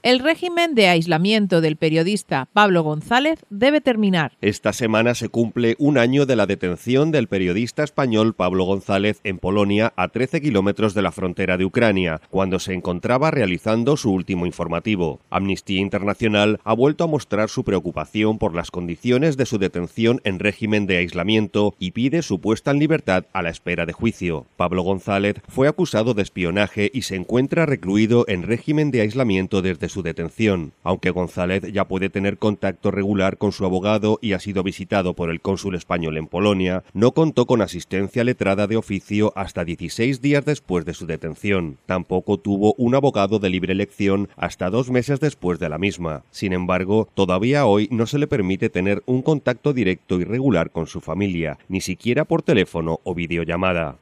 El régimen de aislamiento del periodista Pablo González debe terminar. Esta semana se cumple un año de la detención del periodista español Pablo González en Polonia, a 13 kilómetros de la frontera de Ucrania, cuando se encontraba realizando su último informativo. Amnistía Internacional ha vuelto a mostrar su preocupación por las condiciones de su detención en régimen de aislamiento y pide su puesta en libertad a la espera de juicio. Pablo González fue acusado de espionaje y se encuentra recluido en régimen de aislamiento desde su detención. Aunque González ya puede tener contacto regular con su abogado y ha sido visitado por el cónsul español en Polonia, no contó con asistencia letrada de oficio hasta 16 días después de su detención. Tampoco tuvo un abogado de libre elección hasta 2 meses después de la misma. Sin embargo, todavía hoy no se le permite tener un contacto directo y regular con su familia, ni siquiera por teléfono o videollamada.